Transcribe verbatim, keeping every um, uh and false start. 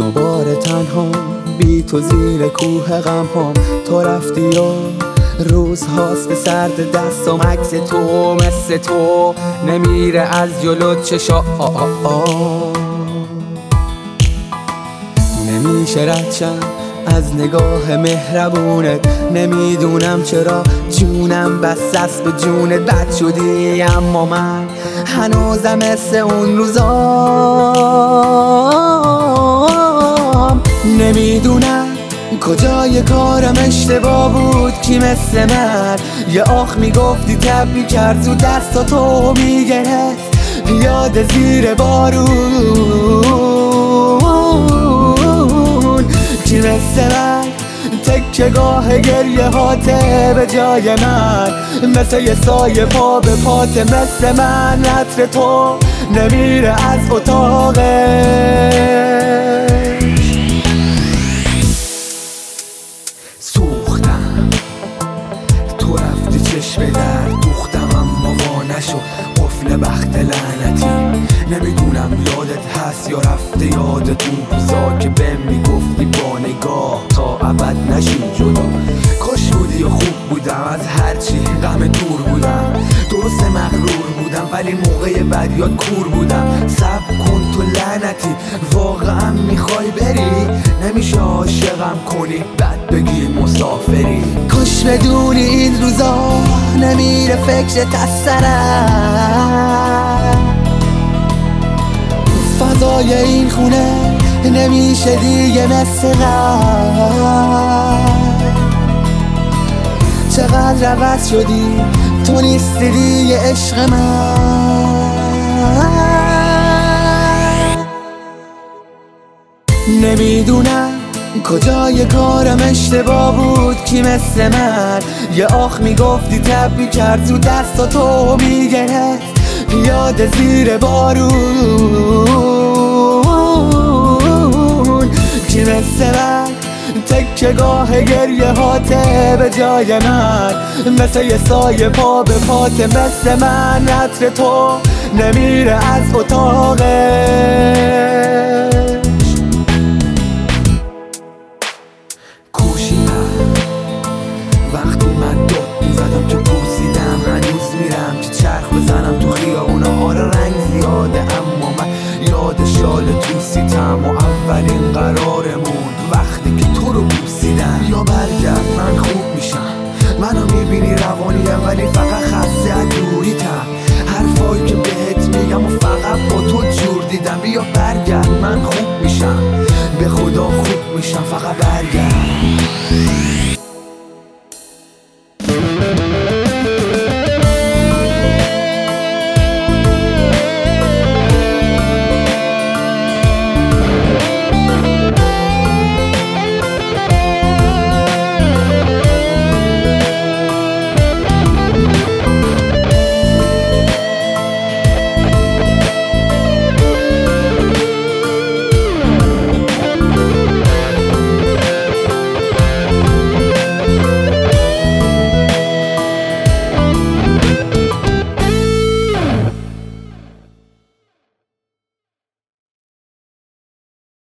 دوباره تنها بی تو زیر کوه غم هم. تو رفتی و روزهاست که سرد دستم عکس تو مثل تو نمیره از جلو چشا نمیشه ردشم از نگاه مهربونت. نمیدونم چرا جونم بس است به جونت. بد شدی اما من هنوزم مثل اون روزام. نمیدونم کجای کارم اشتباه بود کی مثل من یه آخ میگفتی تب میکرد تو دست تو میگرفت پیاده زیر بارون. کی مثل من تکه‌گاه گریه هاته به جای من مثل یه سایه پا به پاته. مثل من عطر تو نمیره از اتاقش. سوختم تو رفتی چشم در دوختم اما وا نشو قفل بخت لعنتی. نمیدونم یادت هست یا رفته یادت اون روزا که بهم میگفتی با نگاه تا ابد نشیم جدا. کاش بودی و خوب بودم از هرچی غم دور بودم. درست مغرور بودم ولی موقع بدیات کور بودم. صبر کن تو لعنتی واقعا میخوای بری نمیشه عاشقم کنی بعد بگی مسافری. کاش بدونی این روزا نمیره فکرت از سرم. فضای این خونه نمیشه دیگه مثل قبل. چقدر عوض شدی تو نیستی دیگه عشق من. نمیدونم کجای کارم اشتباه بود کی مثل من یه آخ میگفتی تب میکرد تو دست تو میگرفت پیاده زیر بارون. کی مثل من تکه‌گاه گریه هاته به جای من مثل یه سایه پا به پاته. مثل من عطر تو نمیره از اتاقش. کوشیدم وقتی من داد میزدم که بوسیدم. هنوز میرم که چرخ بزنم تو خیابونا. آره رنگ زیاده اما من یاد شال توسیتم و اولین قرارمون وقتی که تو رو بوسیدم. یا برگرد من خوب میشم منو میبینی روانیم ولی فقط خسته از دوریتم. حرفایی که بهت میگم و فقط با تو